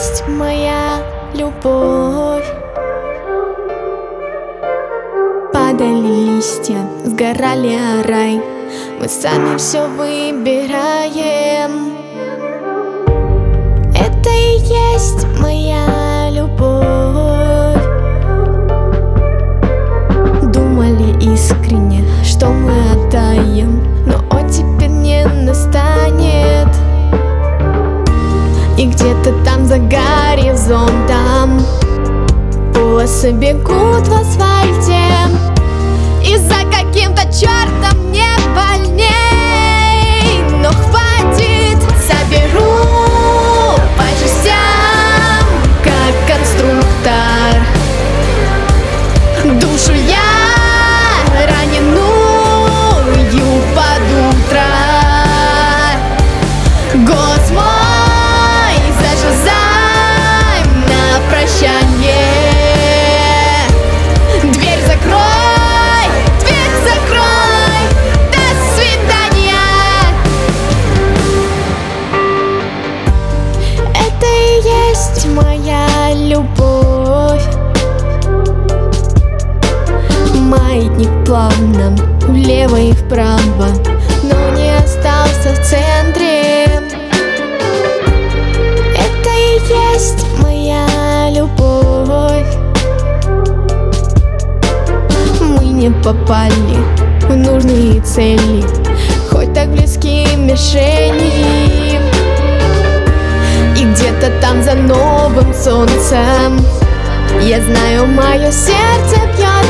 есть моя любовь. Падали листья, сгорали рай, мы сами все выбираем. Это и есть моя любовь. Думали искренне, что мы оттаем, но он теперь не настанет. И где-то там за горизонтом полосы бегут в асфальте, и за каким-то чертом мне больней. Но хватит, соберу по частям, как конструктор. Душу я раненую под утро. Голос мой зажезай на прощанье. Дверь закрой, дверь закрой, до свидания. Это и есть моя любовь. Маятник плавно влево и вправо, но не остался в центре. Это и есть моя любовь. Мы не попали в нужные цели, хоть так близки мишени. И где-то там за новым солнцем, я знаю, мое сердце бьет